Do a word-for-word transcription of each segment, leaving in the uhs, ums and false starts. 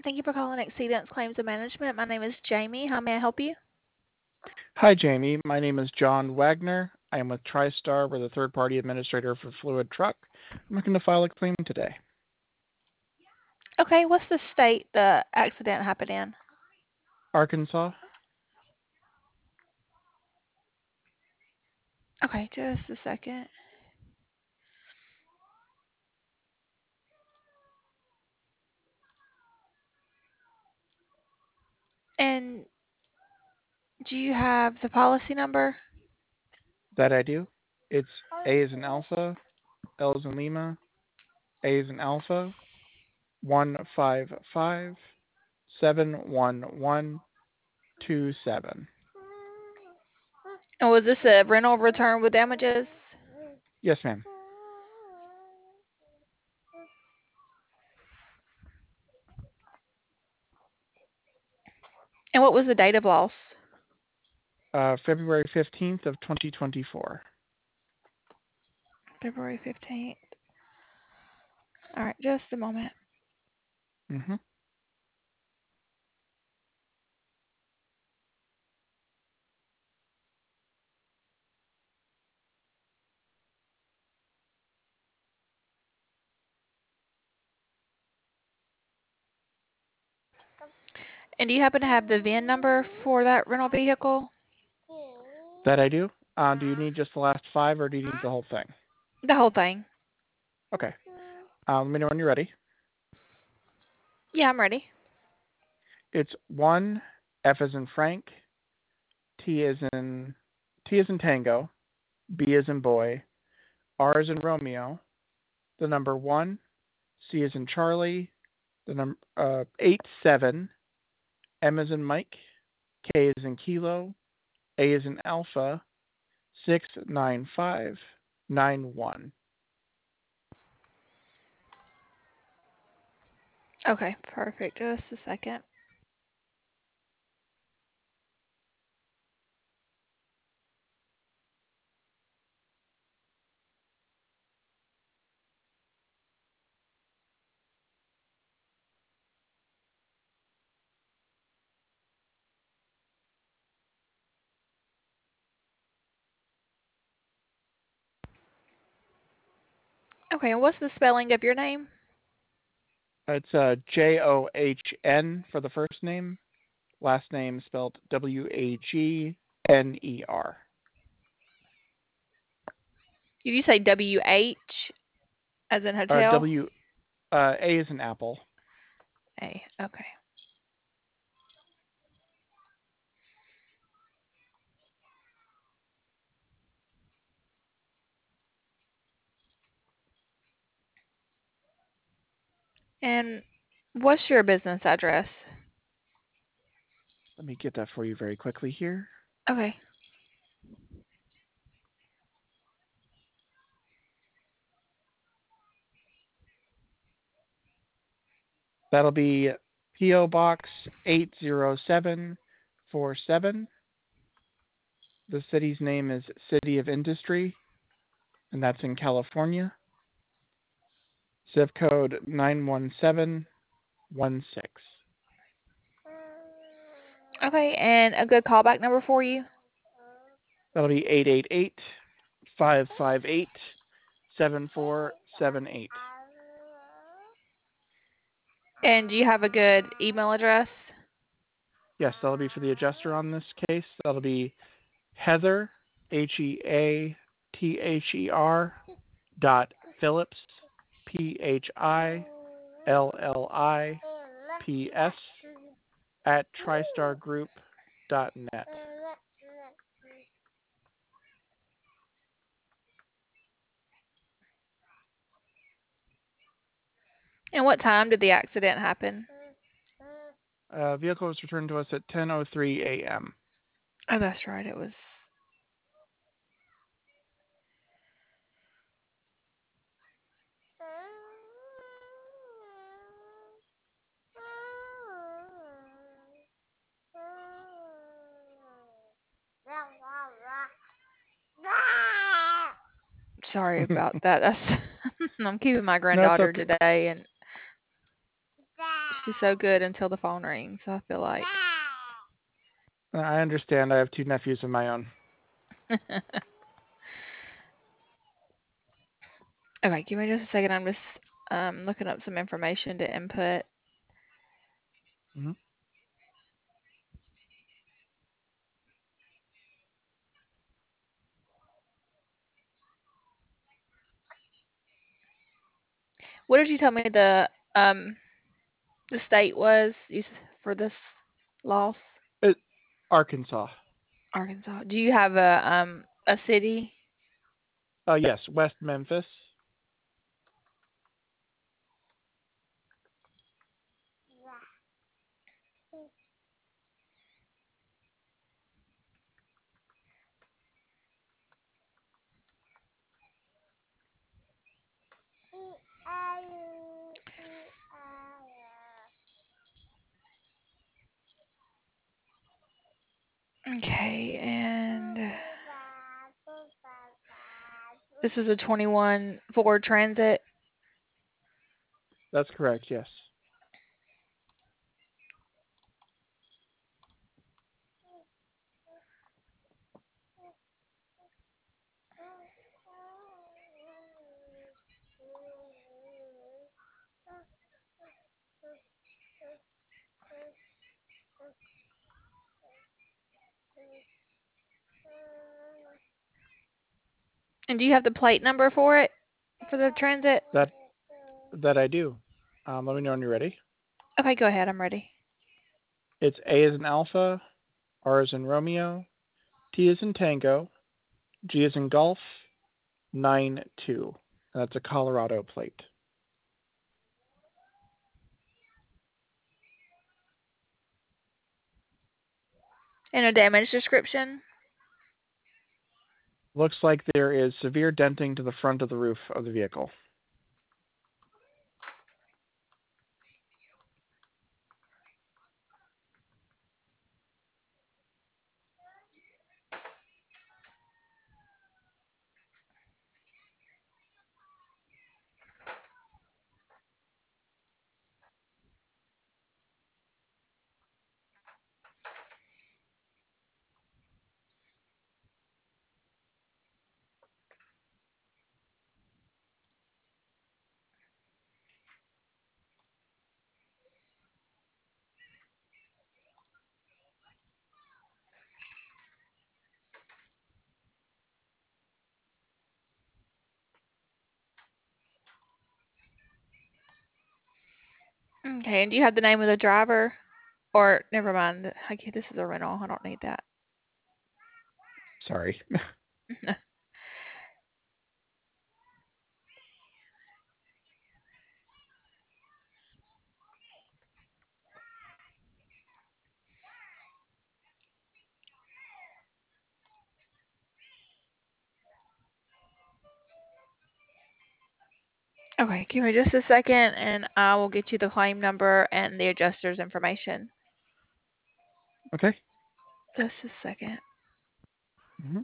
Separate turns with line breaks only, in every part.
Thank you for calling Exceedance Claims and Management. My name is Jamie. How may I help you?
Hi, Jamie. My name is John Wagner. I am with TriStar. We're the third-party administrator for Fluid Truck. I'm looking to file a claim today.
Okay, what's the state the accident happened in?
Arkansas?
Okay, just a second. And do you have the policy number?
That I do. It's A as in Alpha, L as in Lima, A as in Alpha, one five five seven one one two seven.
And was this a rental return with damages?
Yes, ma'am.
And what was the date of loss?
Uh, February fifteenth of twenty twenty-four.
February fifteenth. All right, just a moment.
Mm-hmm.
And do you happen to have the V I N number for that rental vehicle?
That I do. Uh, do you need just the last five or do you need the whole thing?
The whole thing.
Okay. Uh, let me know when you're ready.
Yeah, I'm ready.
It's one, F as in Frank, T as in T as in Tango, B as in boy, R as in Romeo, the number one, C as in Charlie, the number uh, eight seven, M as in Mike, K as in Kilo, A as in Alpha, six nine five nine one.
Okay, perfect. Just a second. Okay, and what's the spelling of your name?
It's uh, J O H N for the first name, last name spelled W A G N E R.
Did you say W H as in
Uh,
hotel?
W uh, A is an apple.
A. Okay. And what's your business address?
Let me get that for you very quickly here.
Okay.
That'll be P O Box eight zero seven four seven. The city's name is City of Industry, and that's in California. Zip code nine one seven one six.
Okay, and a good callback number for you?
That'll be eight eight eight five five eight seven four seven eight.
And do you have a good email address?
Yes, that'll be for the adjuster on this case. That'll be Heather, H E A T H E R, dot Phillips, P H I L L I P S, at tristar group dot net.
And what time did the accident happen?
Uh, vehicle was returned to us at ten oh three a.m.
Oh, that's right. It was. Sorry about that. That's. I'm keeping my
No, it's
granddaughter
okay.
today, and English is so good until the phone rings, I feel like.
I understand. I have two nephews of my own.
Okay, give me just a second. I'm just um, looking up some information to input.
Mm-hmm.
What did you tell me the um the state was you, for this loss?
It, Arkansas.
Arkansas. Do you have a um a city?
Uh, yes, West Memphis.
Okay, and this is a twenty-one Ford Transit.
That's correct. Yes.
And do you have the plate number for it for the Transit?
That that I do. Um, let me know when you're ready.
Okay, go ahead. I'm ready.
It's A as in Alpha, R as in Romeo, T as in Tango, G as in Golf, nine two. That's a Colorado plate.
And a damage description.
Looks like there is severe denting to the front of the roof of the vehicle.
Okay, and do you have the name of the driver? Or never mind. Okay, this is a rental. I don't need that.
Sorry.
Okay, give me just a second and I will get you the claim number and the adjuster's information.
Okay.
Just a second.
Mm-hmm.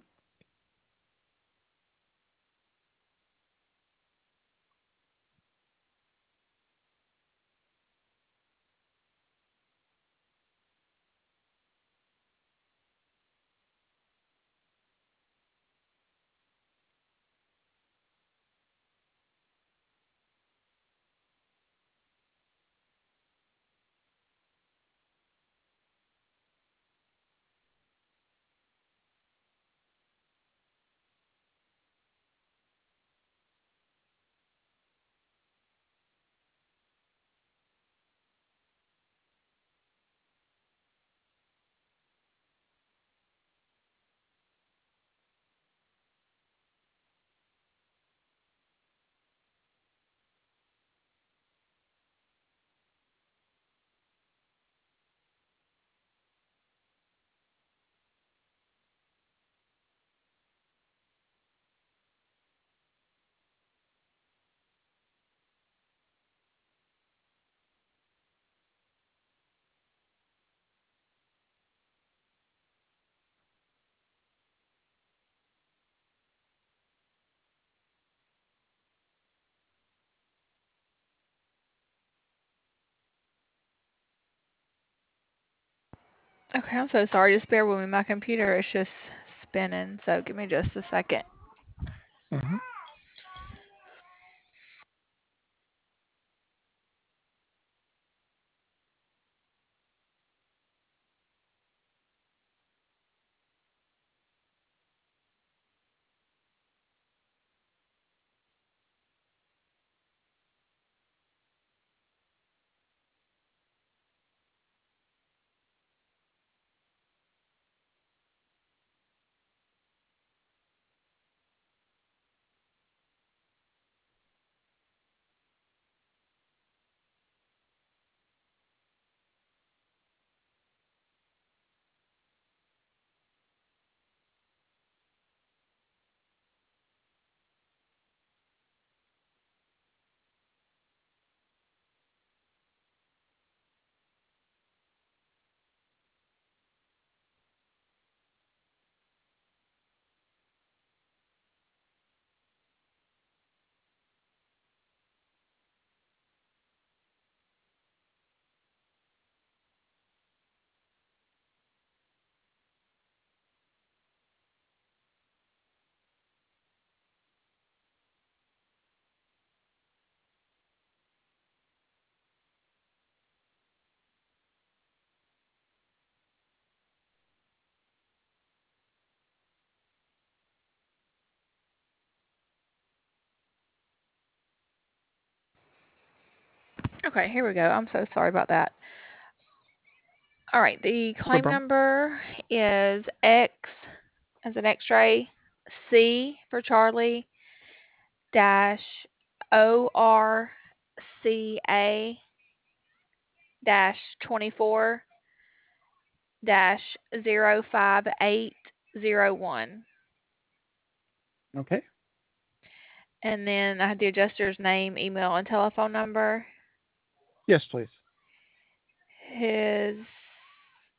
Okay, I'm so sorry. Just bear with me. My computer is just spinning, so give me just a second.
Mm-hmm.
Okay, here we go. I'm so sorry about that. All right, the
No
claim
problem.
number is X as an X-ray, C for Charlie, dash O R C A dash twenty-four dash zero five eight zero one.
Okay.
And then I have the adjuster's name, email, and telephone number.
Yes, please.
His,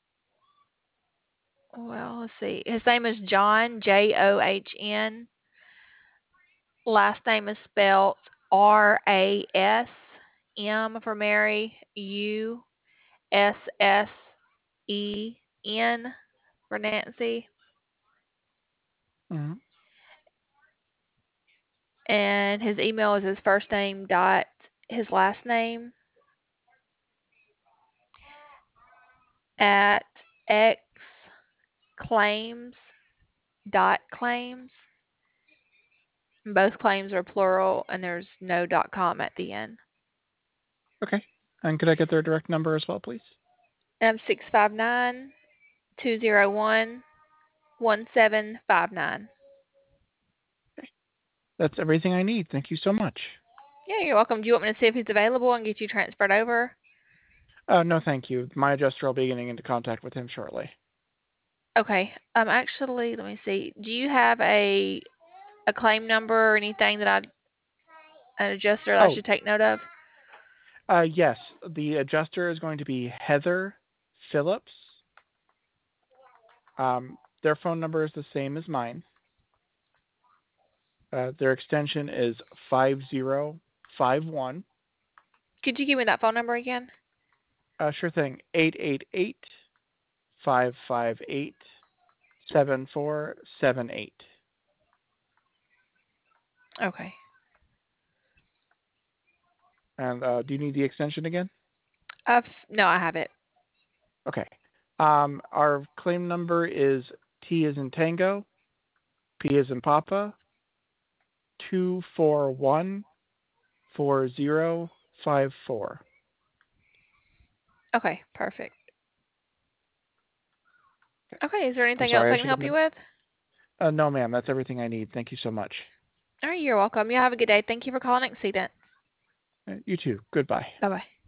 well, let's see. His name is John, J O H N. Last name is spelled R A S, M for Mary, U S S E N for Nancy.
Mm-hmm.
And his email is his first name dot his last name at X claims dot claims. Both claims are plural and there's no dot com at the end.
Okay. And could I get their direct number as well, please?
M six five nine, two zero one, one seven five nine.
Okay. That's everything I need. Thank you so much.
Yeah, you're welcome. Do you want me to see if he's available and get you transferred over?
Uh, no, thank you. My adjuster will be getting into contact with him shortly.
Okay. Um, actually, let me see. Do you have a a claim number or anything that I an adjuster that I
Oh,
should take note of?
uh, yes. The adjuster is going to be Heather Phillips. Um, their phone number is the same as mine. Uh, their extension is five zero five one.
Could you give me that phone number again?
Uh, sure thing. eight eight eight, five five eight, seven four seven eight.
Okay.
And uh, do you need the extension again?
I've no, I have it.
Okay. Um, our claim number is T as in Tango, P as in Papa, two four one four zero five four.
Okay, perfect. Okay, is there
I'm
anything else
sorry, I
I can
should have
help you
been.
with?
Uh, no, ma'am. That's everything I need. Thank you so much.
All right, you're welcome. You have a good day. Thank you for calling Exceedance.
Uh, You too. Goodbye.
Bye bye.